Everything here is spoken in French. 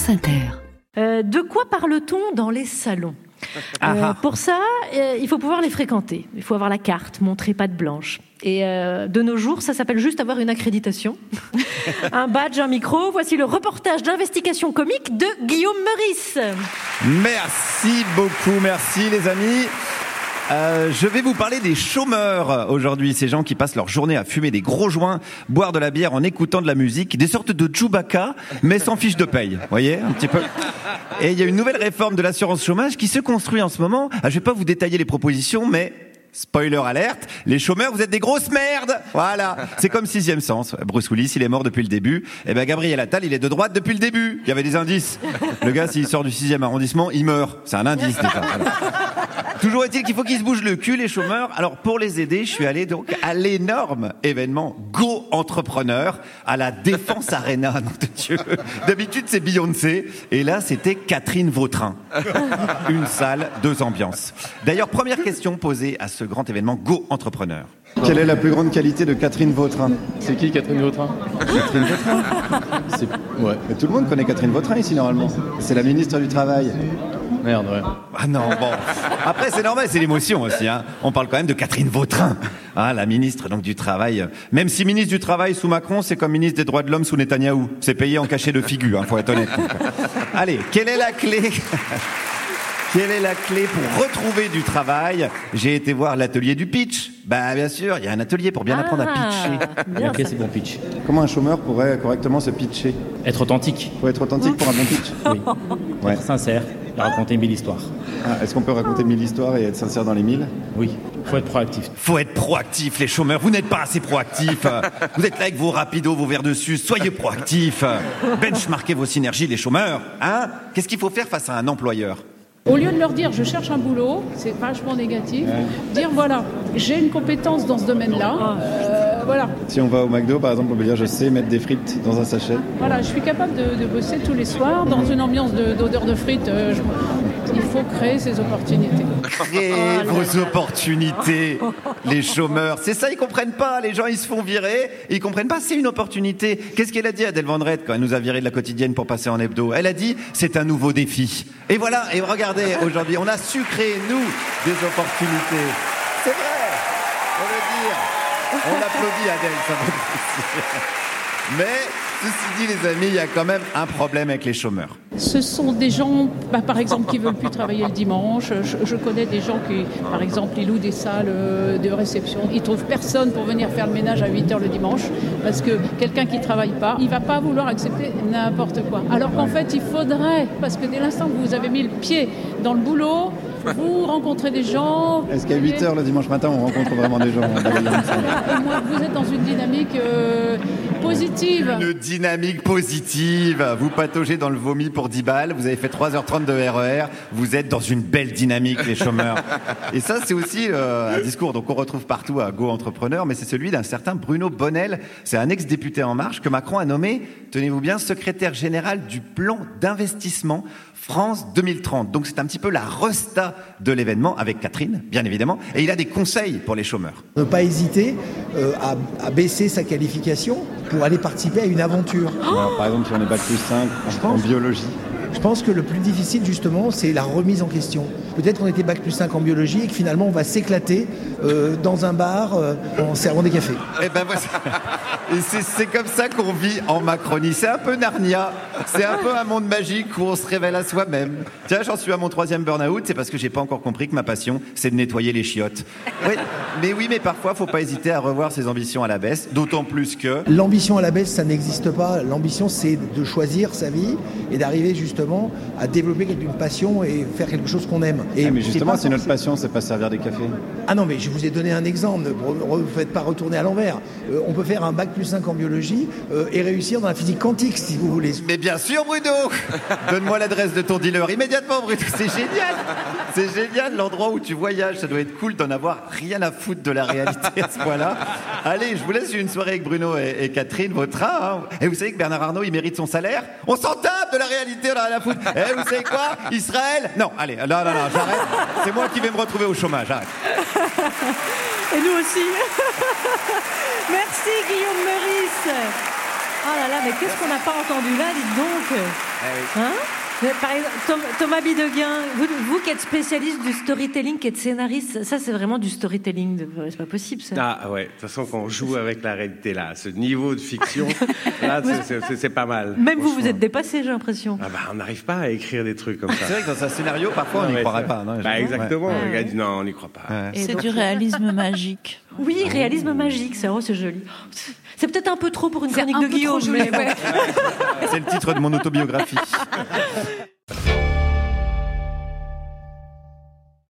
France Inter. De quoi parle-t-on dans les salons ? Pour ça, il faut pouvoir les fréquenter. Il faut avoir la carte, montrer patte blanche. Et de nos jours, ça s'appelle juste avoir une accréditation. Un badge, un micro. Voici le reportage d'investigation comique de Guillaume Meurice. Merci beaucoup, merci les amis. Je vais vous parler des chômeurs aujourd'hui, ces gens qui passent leur journée à fumer des gros joints, boire de la bière en écoutant de la musique, des sortes de Chewbacca, mais sans fiche de paye, vous voyez, un petit peu. Et il y a une nouvelle réforme de l'assurance chômage qui se construit en ce moment. Je vais pas vous détailler les propositions, mais spoiler alerte, les chômeurs, vous êtes des grosses merdes. Voilà, c'est comme Sixième Sens. Bruce Willis, il est mort depuis le début. Et ben Gabriel Attal, il est de droite depuis le début. Il y avait des indices. Le gars, s'il sort du 6e arrondissement, il meurt. C'est un indice, déjà. Voilà. Toujours est-il qu'il faut qu'ils se bougent le cul, les chômeurs. Alors, pour les aider, je suis allé donc à l'énorme événement Go Entrepreneur à la Défense Arena. Nom de Dieu. D'habitude, c'est Beyoncé. Et là, c'était Catherine Vautrin. Une salle, 2 ambiances. D'ailleurs, première question posée à ce grand événement Go Entrepreneur. Quelle est la plus grande qualité de Catherine Vautrin ? C'est qui Catherine Vautrin ? Catherine Vautrin ? Ouais. Mais tout le monde connaît Catherine Vautrin ici, normalement. C'est la ministre du Travail. Merde, ouais. Ah non, bon. Après, c'est normal, c'est l'émotion aussi. Hein. On parle quand même de Catherine Vautrin, la ministre donc du Travail. Même si ministre du Travail sous Macron, c'est comme ministre des Droits de l'Homme sous Netanyahou. C'est payé en cachet de figure, faut être honnête. Donc. Allez, quelle est la clé ? Quelle est la clé pour retrouver du travail ? J'ai été voir l'atelier du pitch. Bah bien sûr, il y a un atelier pour bien apprendre à pitcher. Ok, c'est bon pitch. Comment un chômeur pourrait correctement se pitcher ? Être authentique. Faut être authentique pour un bon pitch. Oui. Ouais. Être sincère et raconter 1000 histoires. Est-ce qu'on peut raconter 1000 histoires et être sincère dans les 1000 ? Oui. Faut être proactif. Faut être proactif, les chômeurs. Vous n'êtes pas assez proactifs. Vous êtes là avec vos rapidos, vos verres de sus. Soyez proactifs. Benchmarkez vos synergies, les chômeurs. Hein ? Qu'est-ce qu'il faut faire face à un employeur ? Au lieu de leur dire je cherche un boulot, c'est vachement négatif. Dire voilà, j'ai une compétence dans ce domaine-là. Voilà. Si on va au McDo, par exemple, on peut dire je sais mettre des frites dans un sachet. Voilà, je suis capable de bosser tous les soirs dans une ambiance d'odeur de frites. Il faut créer ces opportunités. Créez vos opportunités, les chômeurs. C'est ça, ils comprennent pas. Les gens, ils se font virer. Ils comprennent pas, c'est une opportunité. Qu'est-ce qu'elle a dit, Adèle Vendrette, quand elle nous a viré de la quotidienne pour passer en hebdo ? Elle a dit, c'est un nouveau défi. Et voilà, et regardez, aujourd'hui, on a su créer, nous, des opportunités. C'est vrai, on veut dire. On applaudit Adèle, ça va plaisir. Mais, ceci dit, les amis, il y a quand même un problème avec les chômeurs. Ce sont des gens, par exemple, qui ne veulent plus travailler le dimanche. Je connais des gens qui, par exemple, ils louent des salles de réception. Ils ne trouvent personne pour venir faire le ménage à 8h le dimanche. Parce que quelqu'un qui ne travaille pas, il ne va pas vouloir accepter n'importe quoi. Alors qu'en fait, il faudrait, parce que dès l'instant que vous avez mis le pied dans le boulot, vous rencontrez des gens. Est-ce qu'à 8h le dimanche matin, on rencontre vraiment des gens ? Vous êtes dans une dynamique positive. Une dynamique positive. Vous pataugez dans le vomi pour 10 balles. Vous avez fait 3h30 de RER. Vous êtes dans une belle dynamique, les chômeurs. Et ça, c'est aussi un discours donc on retrouve partout à Go Entrepreneur, mais c'est celui d'un certain Bruno Bonnel. C'est un ex-député En Marche que Macron a nommé, tenez-vous bien, secrétaire général du plan d'investissement France 2030. Donc c'est un petit peu la resta de l'événement avec Catherine, bien évidemment. Et il a des conseils pour les chômeurs. Ne pas hésiter à baisser sa qualification pour aller participer à une aventure. Alors, par exemple, si on est bac plus 5 en biologie. Je pense que le plus difficile, justement, c'est la remise en question. Peut-être qu'on était bac plus 5 en biologie et que finalement, on va s'éclater dans un bar en servant des cafés. Et ben voilà. Et c'est comme ça qu'on vit en Macronie. C'est un peu Narnia. C'est un peu un monde magique où on se révèle à soi-même. Tiens, j'en suis à mon 3e burn-out. C'est parce que j'ai pas encore compris que ma passion, c'est de nettoyer les chiottes. Mais parfois, faut pas hésiter à revoir ses ambitions à la baisse. D'autant plus que... L'ambition à la baisse, ça n'existe pas. L'ambition, c'est de choisir sa vie et d'arriver justement à développer une passion et faire quelque chose qu'on aime. Et mais justement, si notre passion, c'est pas servir des cafés. Ah non, mais je vous ai donné un exemple. Ne faites pas retourner à l'envers. On peut faire un bac plus 5 en biologie et réussir dans la physique quantique, si vous voulez. Mais bien sûr, Bruno. Donne-moi l'adresse de ton dealer immédiatement, Bruno. C'est génial. C'est génial, l'endroit où tu voyages. Ça doit être cool d'en avoir rien à foutre de la réalité à ce point-là. Allez, je vous laisse une soirée avec Bruno et Catherine Vautrin. Hein. Et vous savez que Bernard Arnault, il mérite son salaire. On s'en tape de la réalité, on a rien à foutre. Et vous savez quoi ? Israël ? Non, allez, non, j'arrête. C'est moi qui vais me retrouver au chômage, j'arrête. Et nous aussi. Merci Guillaume Meurice. Oh là là, mais qu'est-ce qu'on n'a pas entendu là, dites donc. Hein? Par exemple, Thomas Bideguin, vous qui êtes spécialiste du storytelling, qui êtes scénariste, ça c'est vraiment du storytelling, c'est pas possible ça. Ah ouais, de toute façon quand on joue avec la réalité là, ce niveau de fiction, là c'est pas mal. Même vous êtes dépassé, j'ai l'impression. Ah bah on n'arrive pas à écrire des trucs comme ça. C'est vrai que dans un scénario, parfois on n'y croirait pas. Non, exactement, le gars dit non, on n'y croit pas. C'est du réalisme magique. Oui, réalisme magique, c'est joli. C'est peut-être un peu trop pour une chronique de Guillaume, mais c'est le titre de mon autobiographie.